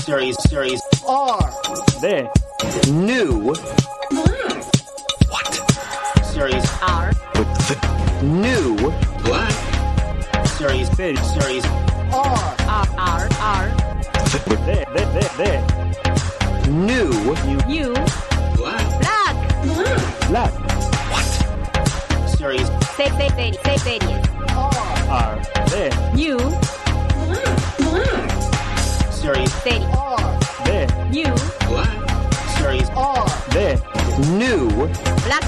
Series R. D. New. What? Series R. New. What? Series R. D. New. Black. Black. What? Series Series. R. D. New. Series Series. D. New. Series D. New. Black.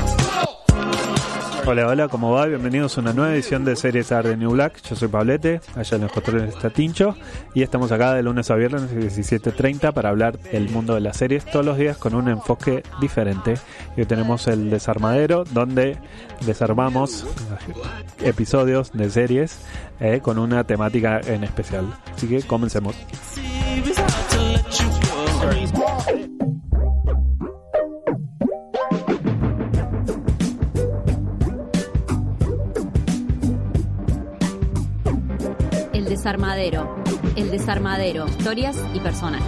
Hola, ¿cómo va? Bienvenidos a una nueva edición de Series R de New Black. Yo soy Pablete, allá en los controles está Tincho, y estamos acá de lunes a viernes 17:30 para hablar del mundo de las series todos los días con un enfoque diferente. Y hoy tenemos el desarmadero, donde desarmamos episodios de series con una temática en especial. Así que comencemos. Series El desarmadero. Historias y personajes.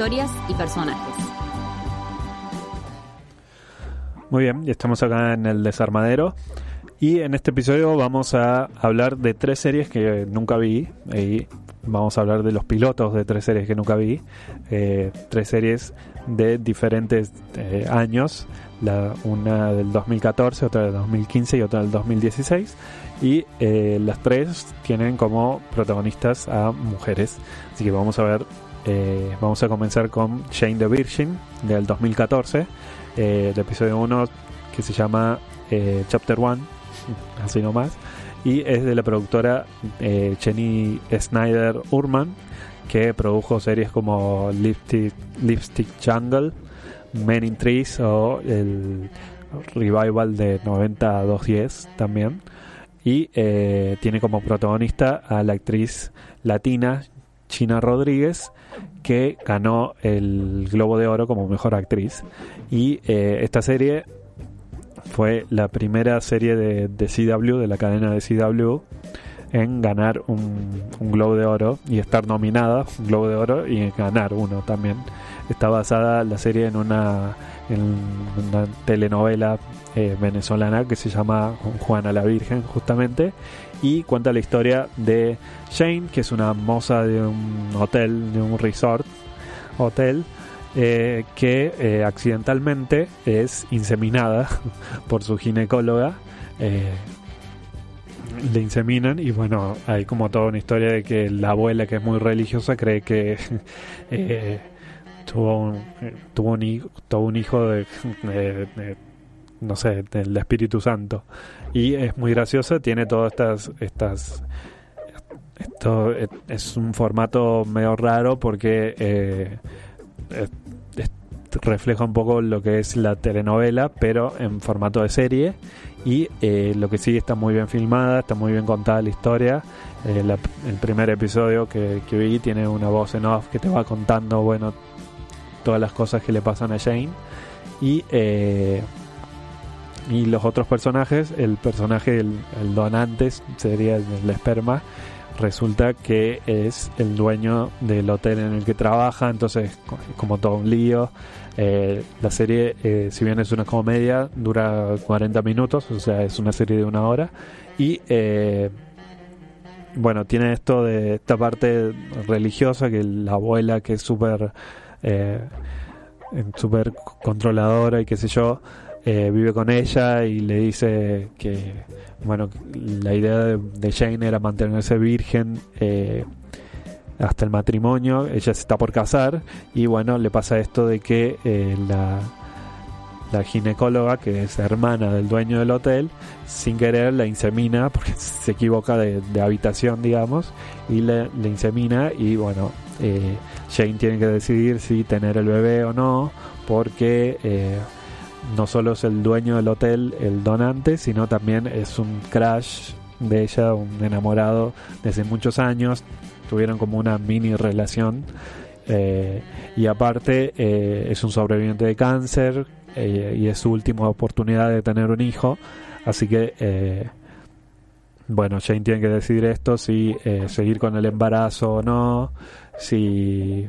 Muy bien, y estamos acá en el desarmadero. Y en este episodio vamos a hablar de 3 series que nunca vi. Y vamos a hablar de los pilotos de 3 series que nunca vi. 3 series de diferentes años. Una del 2014, otra del 2015 y otra del 2016. Y las 3 tienen como protagonistas a mujeres. Así que vamos a ver, vamos a comenzar con Jane the Virgin del 2014, el episodio 1 que se llama Chapter 1, así nomás, y es de la productora Jenny Snyder Urman, que produjo series como Lipstick Jungle, Men in Trees o el revival de 90-210 también. Y tiene como protagonista a la actriz latina China Rodríguez, que ganó el Globo de Oro como mejor actriz. Y esta serie fue la primera serie de CW, de la cadena de CW, en ganar un Globo de Oro y estar nominada un Globo de Oro y ganar uno también. Está basada la serie en una telenovela venezolana que se llama Juana la Virgen, justamente, y cuenta la historia de Jane, que es una moza de un hotel, de un resort hotel, que accidentalmente es inseminada por su ginecóloga. Le inseminan y bueno, hay como toda una historia de que la abuela, que es muy religiosa, cree que tuvo un hijo de no sé, del Espíritu Santo, y es muy graciosa. Tiene todas estas esto es un formato medio raro porque refleja un poco lo que es la telenovela, pero en formato de serie. Y lo que sí, está muy bien filmada, está muy bien contada la historia. El primer episodio que vi tiene una voz en off que te va contando, bueno, todas las cosas que le pasan a Jane. Y los otros personajes, el personaje, el donante, sería el esperma, resulta que es el dueño del hotel en el que trabaja. Entonces, como todo un lío. La serie, si bien es una comedia, dura 40 minutos, o sea, es una serie de 1 hora. Y bueno, tiene esto de esta parte religiosa, que la abuela, que es súper controladora y qué sé yo, vive con ella y le dice que, bueno, la idea de Jane era mantenerse virgen hasta el matrimonio. Ella se está por casar y bueno, le pasa esto de que la ginecóloga, que es hermana del dueño del hotel, sin querer la insemina porque se equivoca de habitación, digamos, y le insemina. Y bueno, Jane tiene que decidir si tener el bebé o no, porque no solo es el dueño del hotel el donante, sino también es un crush de ella, un enamorado desde muchos años. Tuvieron como una mini relación, y aparte es un sobreviviente de cáncer, y es su última oportunidad de tener un hijo. Así que bueno, Jane tiene que decidir esto, si seguir con el embarazo o no, si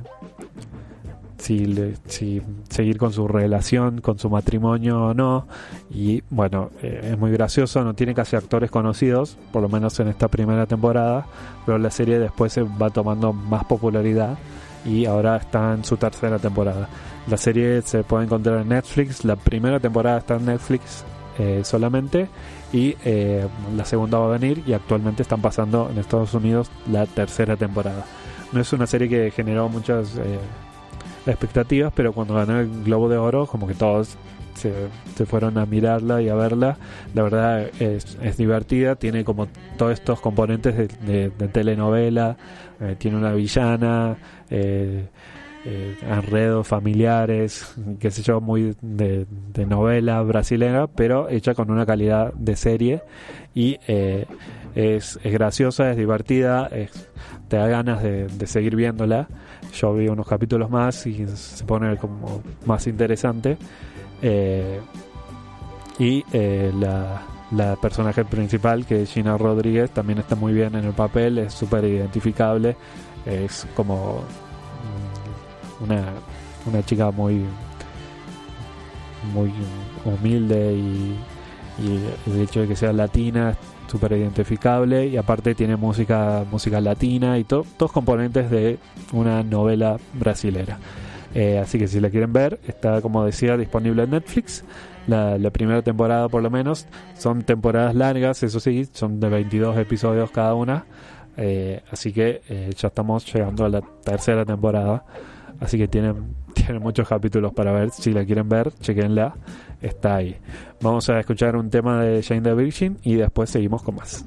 seguir con su relación, con su matrimonio o no. Y bueno, es muy gracioso, no tiene casi actores conocidos, por lo menos en esta primera temporada, pero la serie después se va tomando más popularidad y ahora está en su tercera temporada. La serie se puede encontrar en Netflix, la primera temporada está en Netflix solamente, y la segunda va a venir, y actualmente están pasando en Estados Unidos la tercera temporada. No es una serie que generó muchas expectativas, pero cuando ganó el Globo de Oro, como que todos se fueron a mirarla y a verla. La verdad es divertida, tiene como todos estos componentes de telenovela, tiene una villana, enredos familiares, qué sé yo, muy de novela brasileña, pero hecha con una calidad de serie, y es graciosa, es divertida, te da ganas de seguir viéndola. Yo vi unos capítulos más y se pone como más interesante, y la personaje principal, que es Gina Rodríguez, también está muy bien en el papel, es súper identificable, es como una chica muy humilde, y el hecho de que sea latina es súper identificable, y aparte tiene música latina y todos componentes de una novela brasilera. Así que si la quieren ver, está, como decía, disponible en Netflix. La primera temporada, por lo menos, son temporadas largas, eso sí, son de 22 episodios cada una, así que ya estamos llegando a la tercera temporada, así que tienen muchos capítulos para ver. Si la quieren ver, chequenla, está ahí. Vamos a escuchar un tema de Jane the Virgin y después seguimos con más.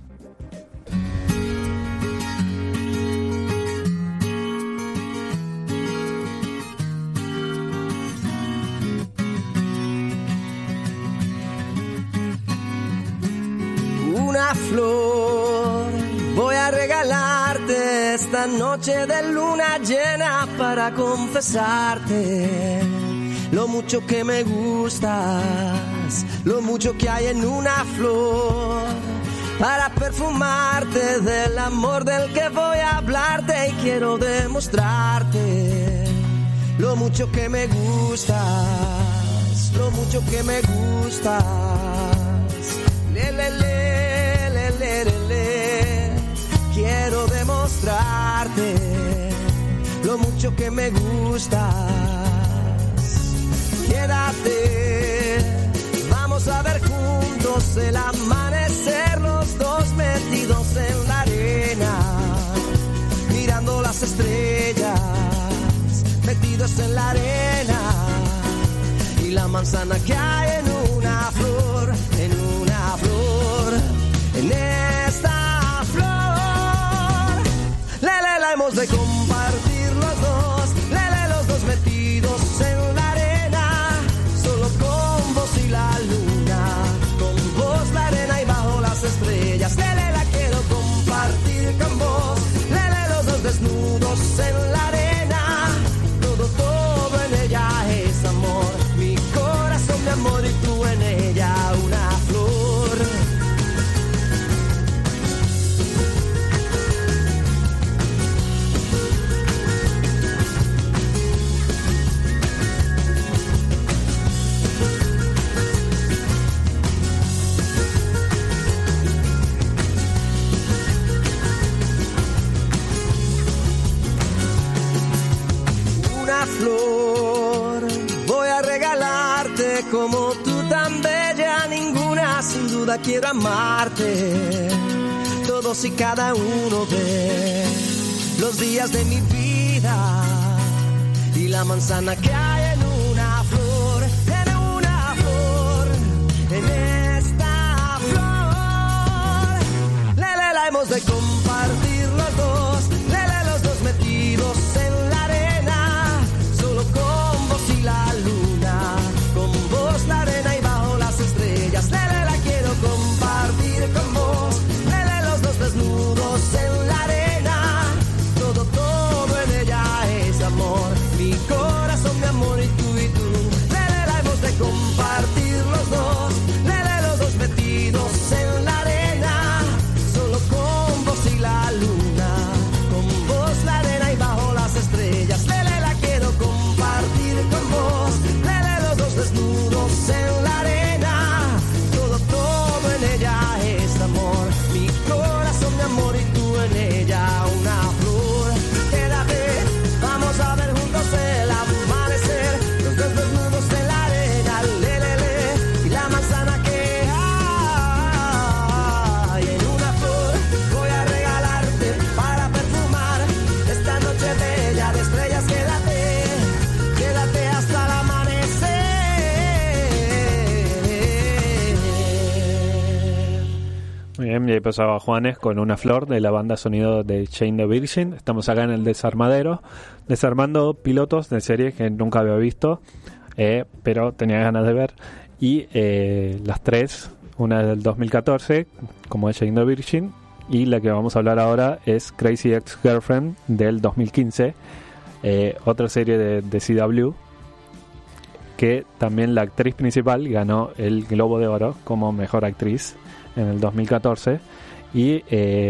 Una flor voy a regalarte esta noche de luna llena, para confesarte lo mucho que me gustas, lo mucho que hay en una flor, para perfumarte del amor del que voy a hablarte, y quiero demostrarte lo mucho que me gustas, lo mucho que me gustas. Le, le, le, le, le, le, le. Quiero demostrarte lo mucho que me gustas. Quédate, vamos a ver juntos el amanecer, los dos metidos en la arena, mirando las estrellas, metidos en la arena, y la manzana que hay en una flor, en una flor, en esta flor. Lele, la hemos de compartir los dos, lele, los dos metidos en la arena, solo con vos y la luna, con vos la arena y bajo las estrellas. Lele, la quiero compartir con vos, lele, los dos desnudos en la arena, todo, todo en ella es amor, mi corazón, mi amor, y tú en ella una flor. Una flor voy a regalarte, como tú tan bella, ninguna, sin duda quiero amarte. Todos y cada uno de los días de mi vida, y la manzana que hay en una flor, en una flor, en esta flor. Lele, la hemos de compartir los dos, lele, los dos metidos en la arena, solo con vos y la luna, con vos la arena y bajo las estrellas. Lele, la quiero compartir con vos, lele, los dos desnudos en la arena, todo, todo en ella es amor, mi corazón, mi amor, y tú, lele, la hemos de compartir los dos, lele, los dos metidos en la arena, solo con vos Bien, y ahí pasaba Juanes con Una Flor de la banda sonido de Jane the Virgin. Estamos acá en el Desarmadero, desarmando pilotos de series que nunca había visto, pero tenía ganas de ver. Y las tres, una del 2014, como es Jane the Virgin, y la que vamos a hablar ahora es Crazy Ex-Girlfriend del 2015, otra serie de CW, que también la actriz principal ganó el Globo de Oro como mejor actriz en el 2014, y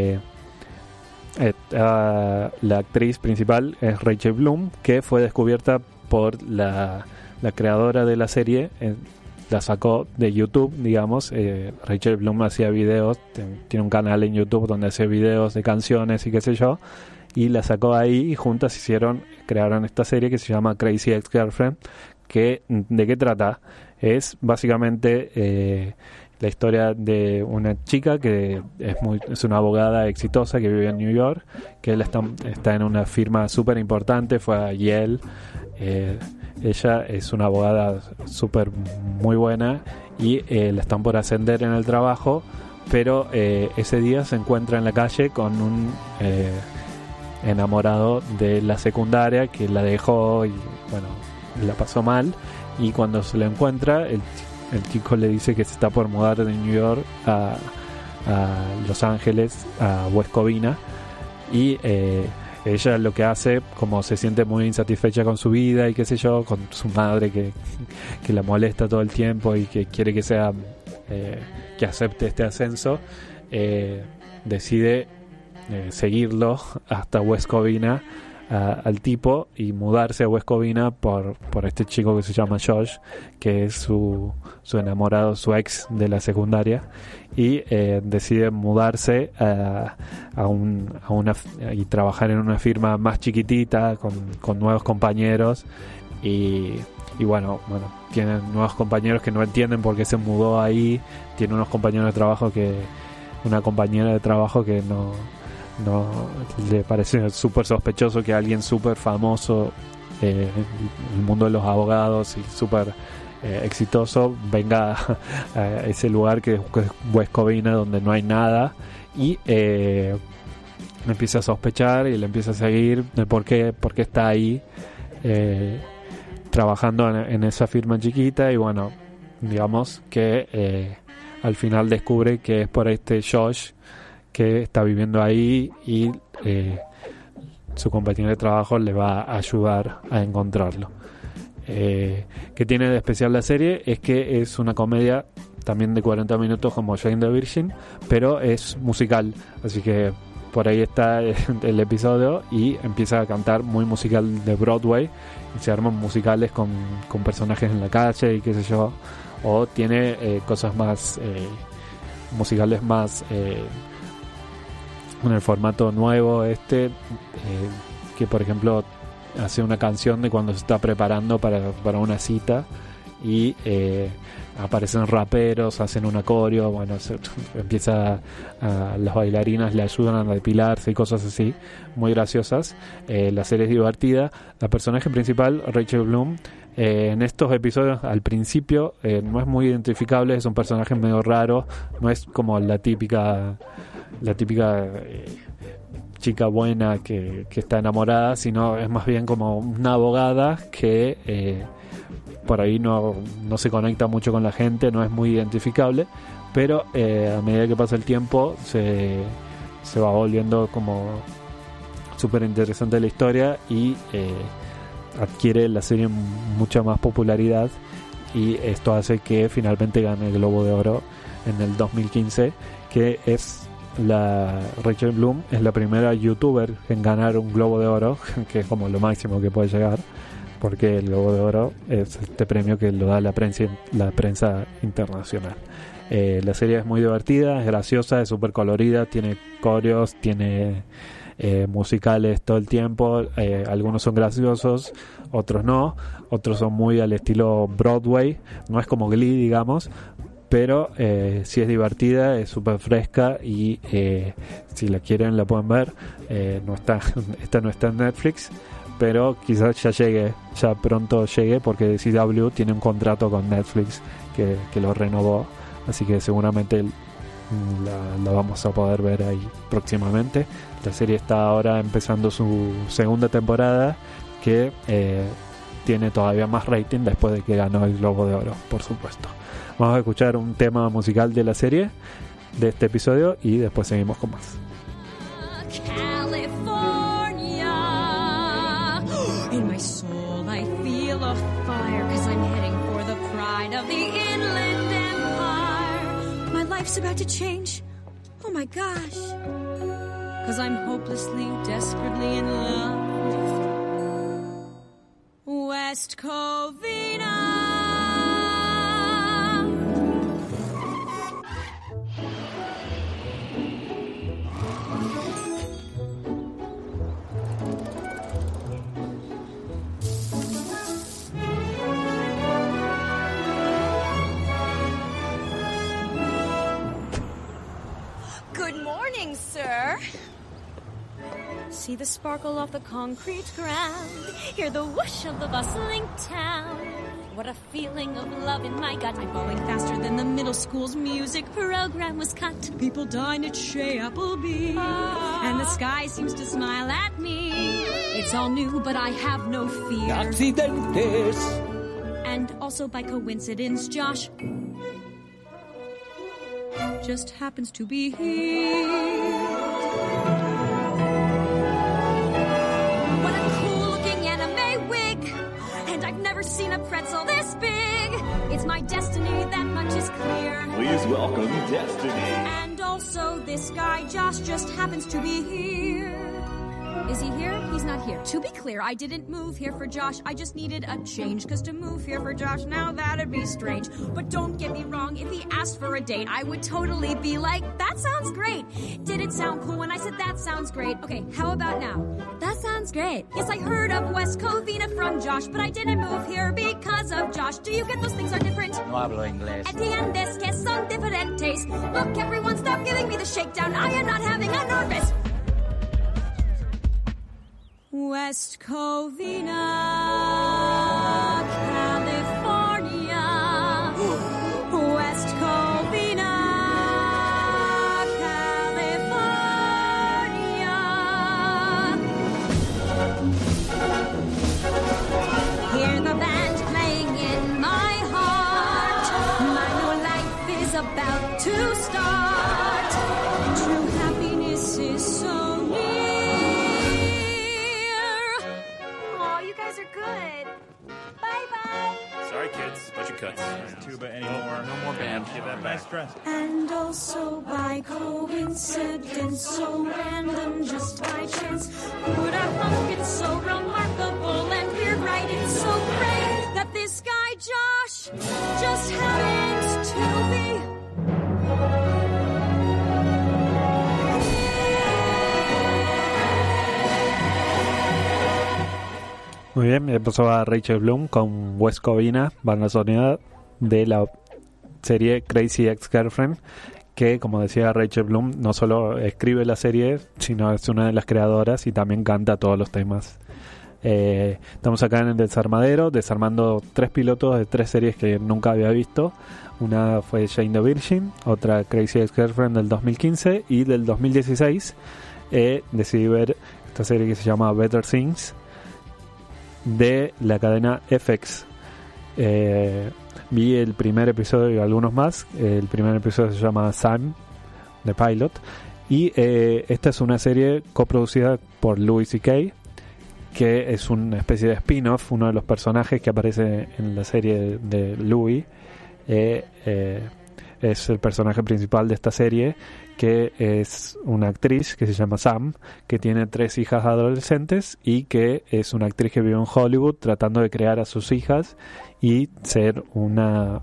la actriz principal es Rachel Bloom, que fue descubierta por la creadora de la serie. La sacó de YouTube, digamos. Rachel Bloom hacía videos, tiene un canal en YouTube donde hace videos de canciones y qué sé yo, y la sacó ahí y juntas crearon esta serie que se llama Crazy Ex-Girlfriend, que ¿de qué trata? Es básicamente la historia de una chica que es una abogada exitosa que vive en New York, que él está en una firma súper importante, fue a Yale. Ella es una abogada súper muy buena y la están por ascender en el trabajo, pero ese día se encuentra en la calle con un enamorado de la secundaria que la dejó y bueno, la pasó mal, y cuando se la encuentra el chico le dice que se está por mudar de New York a Los Ángeles, a West Covina, y ella lo que hace, como se siente muy insatisfecha con su vida y qué sé yo, con su madre que la molesta todo el tiempo y que quiere que acepte este ascenso, decide seguirlo hasta West Covina al tipo y mudarse a West Covina por este chico que se llama Josh, que es su enamorado, su ex de la secundaria, y decide mudarse y trabajar en una firma más chiquitita con nuevos compañeros, y bueno, tienen nuevos compañeros que no entienden por qué se mudó ahí. Tiene unos compañeros de trabajo una compañera de trabajo que no le parece súper sospechoso que alguien súper famoso en el mundo de los abogados y súper exitoso venga a ese lugar que es West Covina, donde no hay nada, y empieza a sospechar y le empieza a seguir de por qué está ahí trabajando en esa firma chiquita. Y bueno, digamos que al final descubre que es por este Josh que está viviendo ahí, y su compañero de trabajo le va a ayudar a encontrarlo. Que tiene de especial la serie es que es una comedia también de 40 minutos como Jane the Virgin, pero es musical, así que por ahí está el episodio y empieza a cantar muy musical de Broadway, y se arman musicales con personajes en la calle y qué sé yo, o tiene cosas más musicales más en el formato nuevo que por ejemplo hace una canción de cuando se está preparando para una cita, y aparecen raperos, hacen un acorio, bueno, las bailarinas le ayudan a depilarse y cosas así, muy graciosas. La serie es divertida. La personaje principal, Rachel Bloom, en estos episodios al principio no es muy identificable, es un personaje medio raro, no es como la típica chica buena que está enamorada, sino es más bien como una abogada que por ahí no se conecta mucho con la gente, no es muy identificable, pero a medida que pasa el tiempo se va volviendo como súper interesante la historia, y adquiere la serie mucha más popularidad, y esto hace que finalmente gane el Globo de Oro en el 2015, que es Rachel Bloom es la primera youtuber en ganar un Globo de Oro, que es como lo máximo que puede llegar, porque el Globo de Oro es este premio que lo da la prensa internacional. La serie es muy divertida, es graciosa, es súper colorida, tiene coreos, tiene musicales todo el tiempo. Algunos son graciosos, otros no, otros son muy al estilo Broadway, no es como Glee, digamos, pero sí es divertida, es súper fresca, y si la quieren la pueden ver. Esta no está en Netflix, pero quizás ya pronto llegue, porque CW tiene un contrato con Netflix que lo renovó, así que seguramente la vamos a poder ver ahí próximamente. La serie está ahora empezando su segunda temporada, que tiene todavía más rating después de que ganó el Globo de Oro, por supuesto. Vamos a escuchar un tema musical de la serie, de este episodio, y después seguimos con más. California. In my soul I feel a fire, 'cause I'm heading for the pride of the Inland Empire. My life's about to change. Oh my gosh. 'Cause I'm hopelessly, desperately in love with West Covina. Sir. See the sparkle of the concrete ground, hear the whoosh of the bustling town. What a feeling of love in my gut. I'm falling faster than the middle school's music program was cut. People dine at Shea Applebee, and the sky seems to smile at me. It's all new, but I have no fear. Accidentes. And also by coincidence, Josh just happens to be here. What a cool-looking anime wig, and I've never seen a pretzel this big. It's my destiny, that much is clear. Please welcome Destiny. And also, this guy, Josh, just happens to be here. Is he here? He's not here. To be clear, I didn't move here for Josh. I just needed a change. 'Cause to move here for Josh, now that'd be strange. But don't get me wrong, if he asked for a date, I would totally be like, that sounds great. Did it sound cool when I said that sounds great? Okay, how about now? That sounds great. Yes, I heard of West Covina from Josh, but I didn't move here because of Josh. Do you get those things are different? No hablo inglés. Entiendes que son diferentes. Look, everyone, stop giving me the shakedown. I am not having a nervous West Covina, California. West Covina, California. Hear the band playing in my heart. My new life is about to start. True happiness is so near. Good. Bye-bye. Sorry, kids. Budget cuts. Tuba anymore. No more band. Give that back. Nice dress. And also by coincidence, so random, just by chance, would I thunk it's so remarkable and weird, right? It's so great that this guy, Josh, just happens to be. Muy bien, empezó a Rachel Bloom con West Covina, banda sonora de la serie Crazy Ex-Girlfriend, que, como decía Rachel Bloom, no solo escribe la serie, sino es una de las creadoras y también canta todos los temas. Estamos acá en el Desarmadero, desarmando 3 pilotos de 3 series que nunca había visto. Una fue Jane the Virgin, otra Crazy Ex-Girlfriend del 2015, y del 2016 decidí ver esta serie que se llama Better Things, de la cadena FX. Vi el primer episodio y algunos más. El primer episodio se llama Sam, The Pilot, y esta es una serie coproducida por Louis C.K., que es una especie de spin-off. Uno de los personajes que aparece en la serie de Louis es el personaje principal de esta serie, que es una actriz que se llama Sam, que tiene 3 hijas adolescentes y que es una actriz que vive en Hollywood tratando de crear a sus hijas y ser una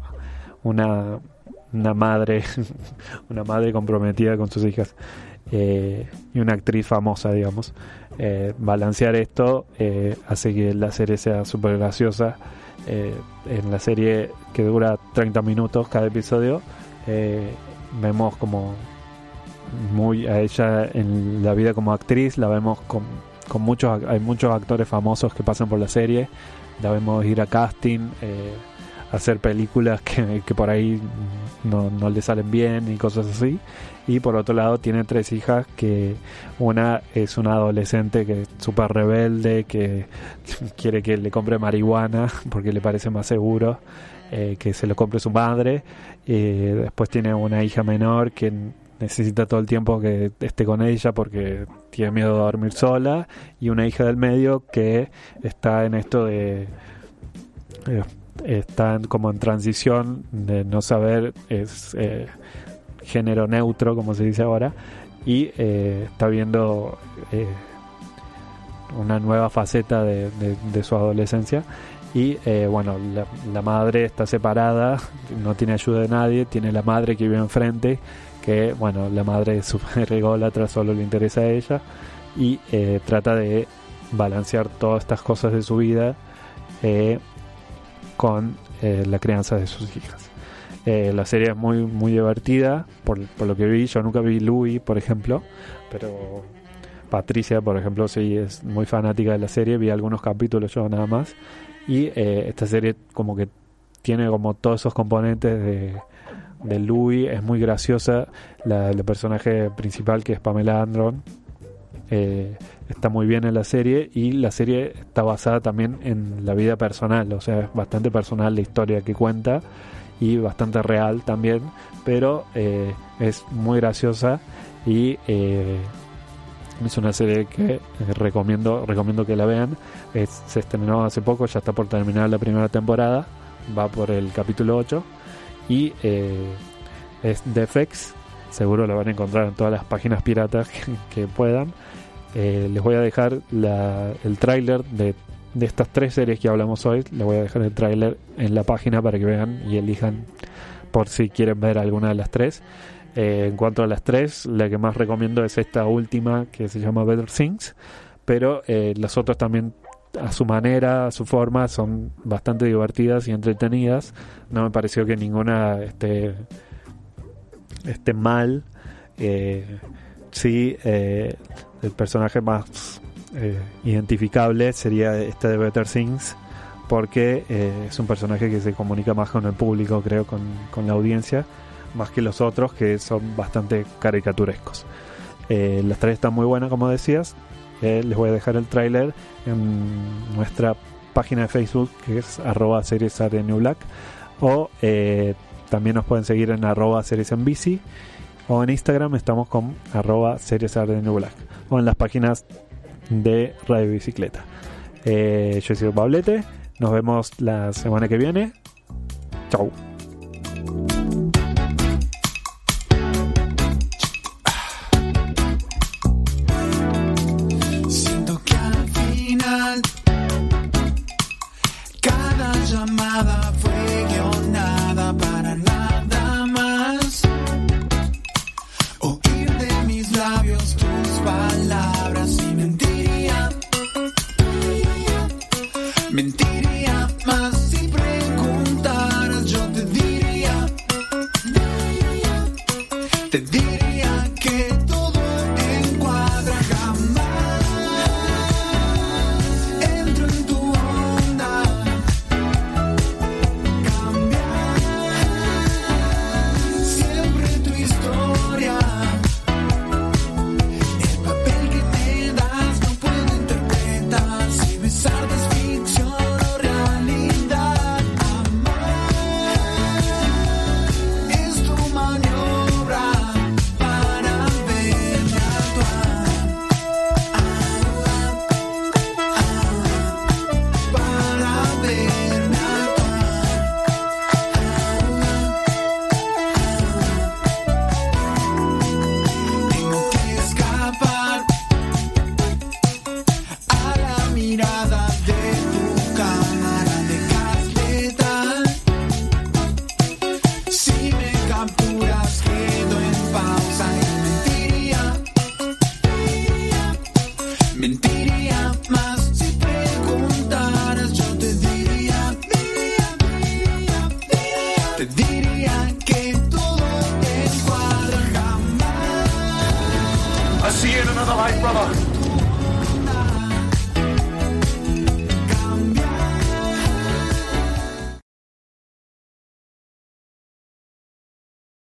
madre una madre comprometida con sus hijas, y una actriz famosa, digamos. Balancear esto hace que la serie sea súper graciosa. En la serie, que dura 30 minutos cada episodio, vemos como muy a ella en la vida como actriz. La vemos con hay muchos actores famosos que pasan por la serie. La vemos ir a casting, hacer películas que por ahí no le salen bien y cosas así. Y por otro lado tiene 3 hijas, que una es una adolescente que es súper rebelde, que quiere que le compre marihuana porque le parece más seguro que se lo compre su madre. Después tiene una hija menor que necesita todo el tiempo que esté con ella porque tiene miedo de dormir sola, y una hija del medio que está en esto de están como en transición de no saber, es género neutro, como se dice ahora, y está viendo una nueva faceta de su adolescencia. Y bueno, la madre está separada, no tiene ayuda de nadie, tiene la madre que vive enfrente, que bueno, la madre es súper ególatra, solo le interesa a ella, y trata de balancear todas estas cosas de su vida con la crianza de sus hijas. La serie es muy, muy divertida, por lo que vi. Yo nunca vi Louis, por ejemplo, pero Patricia, por ejemplo, sí es muy fanática de la serie. Vi algunos capítulos yo nada más, y esta serie como que tiene como todos esos componentes de Louis. Es muy graciosa. El personaje principal, que es Pamela Anderson, está muy bien en la serie, y la serie está basada también en la vida personal, o sea, es bastante personal la historia que cuenta y bastante real también, pero es muy graciosa, y es una serie que recomiendo que la vean. Se estrenó hace poco, ya está por terminar la primera temporada, va por el capítulo 8, y es de FX. Seguro lo van a encontrar en todas las páginas piratas que puedan. Les voy a dejar el tráiler de estas 3 series que hablamos hoy. Les voy a dejar el tráiler en la página para que vean y elijan por si quieren ver alguna de las 3. En cuanto a las 3, la que más recomiendo es esta última, que se llama Better Things, pero las otras también, a su manera, a su forma, son bastante divertidas y entretenidas. No me pareció que ninguna esté mal. Sí, el personaje más identificable sería este de Better Things, porque es un personaje que se comunica más con el público, creo, con la audiencia, más que los otros, que son bastante caricaturescos. Las 3 están muy buenas, como decías. Les voy a dejar el tráiler en nuestra página de Facebook, que es @seriesardenewblack, o también nos pueden seguir en @seriesenbici, o en Instagram estamos con @seriesardenewblack, o en las páginas de Radio Bicicleta. Yo he sido Pablete, nos vemos la semana que viene. Chau. Siento que al final cada llamada fue guionada para nada más. Oír de mis labios tus palabras y mentiría más si preguntaras. Yo te diría que todo encuadra. Jamás entro en tu onda. Cambiar siempre tu historia. El papel que me das no puedo interpretar. Si besarte es ficción o realidad. Amar es tu maniobra para verme actuar. Para verme actuar. Tengo que escapar a la mirada de tu cámara de gas letal. Si me capturas quedo en pausa y mentiría más si preguntaras. Yo te diría que todo encuadra. Jamás I'll see you in another life, brother.